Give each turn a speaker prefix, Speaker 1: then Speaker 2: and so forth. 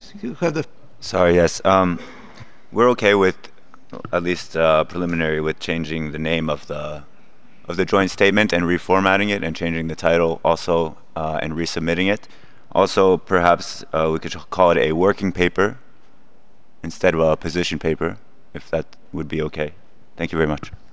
Speaker 1: You have the.
Speaker 2: Sorry, yes. We're okay with at least preliminary with changing the name of the joint statement and reformatting it and changing the title also and resubmitting it. Also, perhaps we could call it a working paper instead of a position paper, if that would be okay. Thank you very much.